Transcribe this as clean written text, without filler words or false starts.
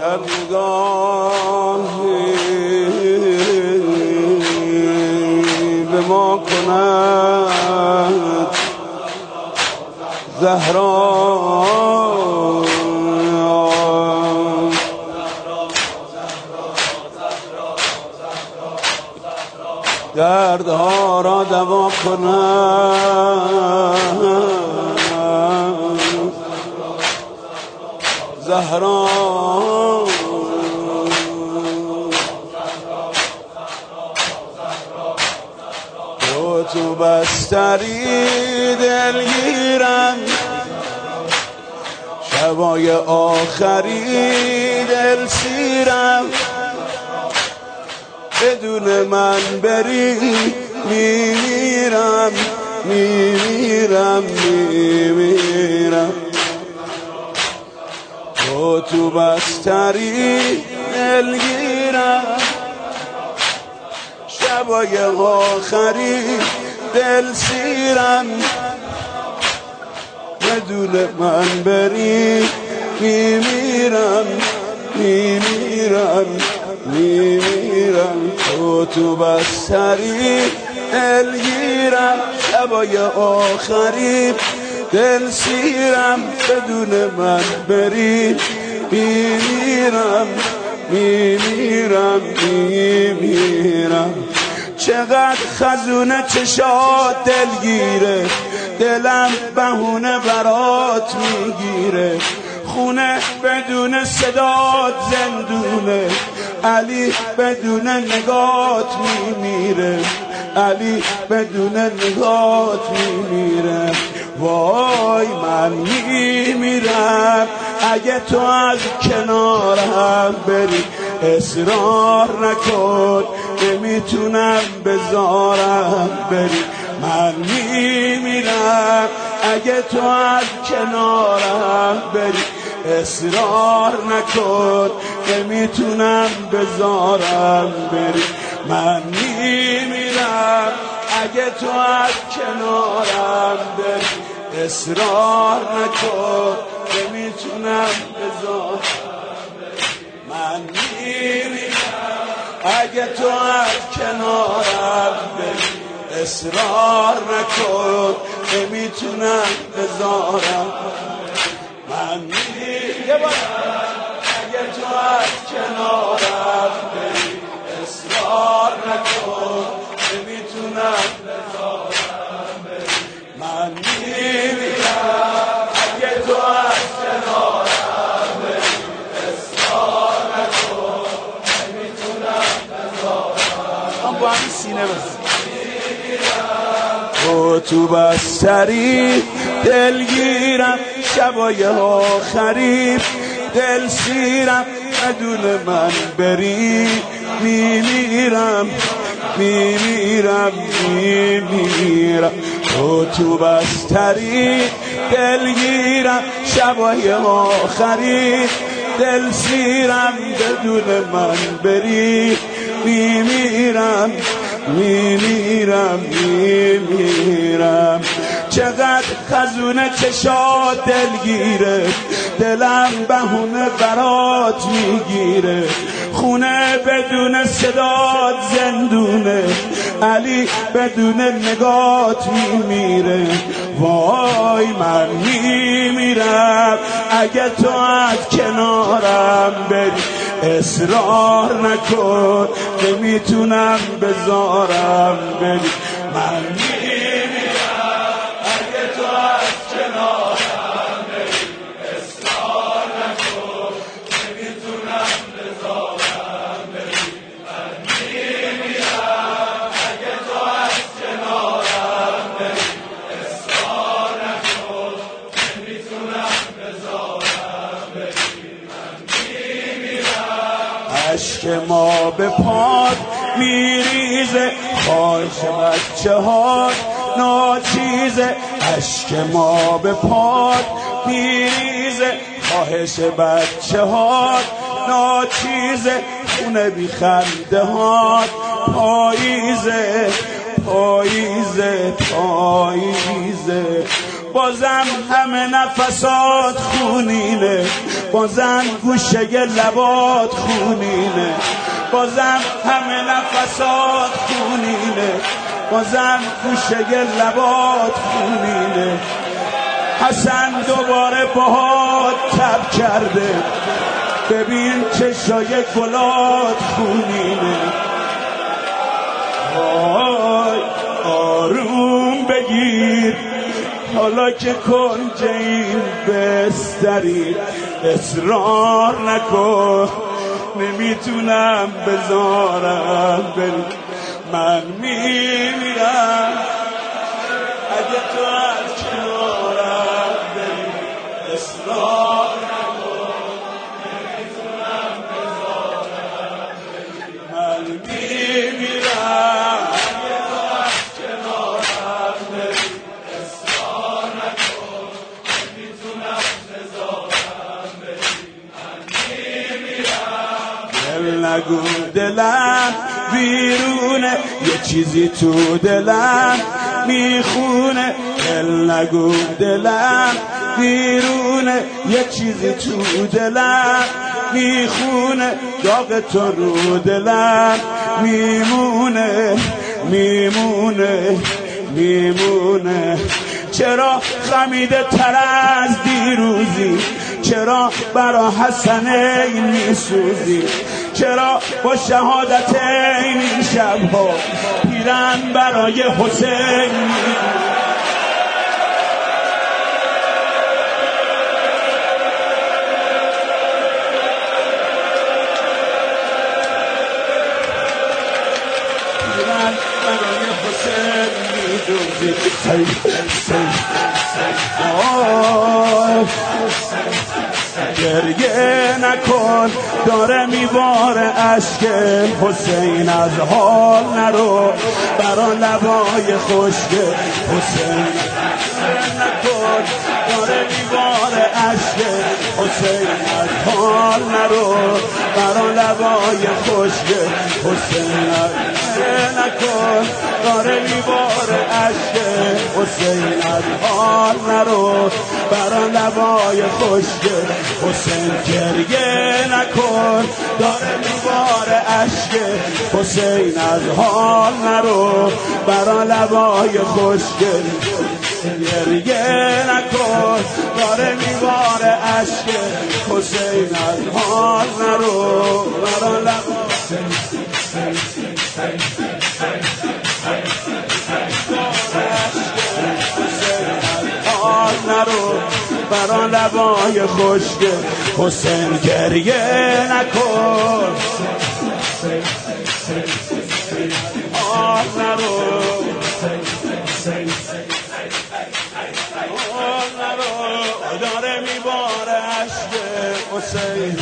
در نگاهی به ما کند زهرا دردها را دوا کند زهرا تو بستری دلگیرم شبای آخری دل سیرم بدون من بری میمیرم میمیرم میمیرم تو بستری دلگیرم شبای آخری دل سیرم بدون من بری میمیرم میمیرم میمیرم تو بستری دلگیرم شبای آخری دل سیرم بدون من بری میمیرم میمیرم میمیرم چقدر خزونه چشات دلگیره دلم بهونه برات میگیره خونه بدون صدات زندونه علی بدون نگات میمیره علی بدون نگات میمیره وای من میمیرم اگه تو از کنارم بری اصرار نکن نمیتونم بذارم بری من میمیرم اگه تو از کنارم بری اصرار نکن نمیتونم بذارم بری من میمیرم اگه تو از کنارم بری اصرار نکن نمیتونم بذارم بری من میمیرم اگه تو از کنارم بری اصرار نکن نمیتونم بذارم من میمیرم اگه تو از کنارم بری اصرار نکن نمیتونم بذارم بری من میمیرم اگه تو از کنارم بری اصرار نکن نمیتونم بذارم من با همین سینه تو بستری دلگیرم شبای آخری دل سیرم بدون من بری میمیرم میمیرم میمیرم تو بستری دلگیرم شبای آخری دل سیرم بدون من بری میمیرم میمیرم میمیرم چقدر خزونه چشات دلگیره دلم بهونه برات میگیره خونه بدون صدات زندونه علی بدون نگات میمیره وای من میمیرم اگه تو از کنارم بری اصرار نکن نمیتونم بذارم بری من میمیرم اگه تو از کنارم بری اصرار نکن نمیتونم بذارم بری من میمیرم اگه تو از کنارم بری اصرار نکن نمیتونم بذارم بری من میمیرم عشق ما به پات میریزه خواهش بچه ها ناچیزه عشق ما به پات میریزه خواهش بچه ها ناچیزه خونه بی خنده ها پاییزه پاییزه پاییزه بازم همه نفسات خونینه بازم گوشه لبات خونینه، بازم همه نفسات خونینه، بازم گوشه لبات خونینه. حسن دوباره باهات تب کرده، ببین چشای گلات خونینه. وای آروم بگیر حالا که کنج این بستری، اصرار نکن نمیتونم بذارم بری، من میمیرم اگه تو از کنارم بری، اصرار نکن نمیتونم بذارم بری، من میمیرم اگه تو از کنارم بری، اصرار نکن نمیتونم بذارم بری، من میمیرم. دل نگو دلم بیرونه، یه چیزی تو دلم میخونه، دل نگو دلم بیرونه، یه چیزی تو دلم میخونه، داغ تو رو دلم میمونه میمونه میمونه. چرا خمیده تر از دیروزی، چرا برا حسنین میسوزی، چرا با شهادت این شبها پیرن برای حسین پیرن برای حسین میدوزی. گریه نکن داره میباره اشک حسین، از حال نرو برا لبای خشک حسین، نکن داره میباره اشک حسین، از حال نرو برا لبای خشک حسین، نکن داره میباره اشک حسین، از حال نرو برا لبای خشک حسین. گریه نکن داره میباره اشک حسین، از حال نرو برا لبای خشک. گریه نکن داره میباره اشک حسین، از حال نرو برا لبای نرو برا لبای خشک حسین. گریه نکن آه نرو آه نرو داره میباره عشق حسین.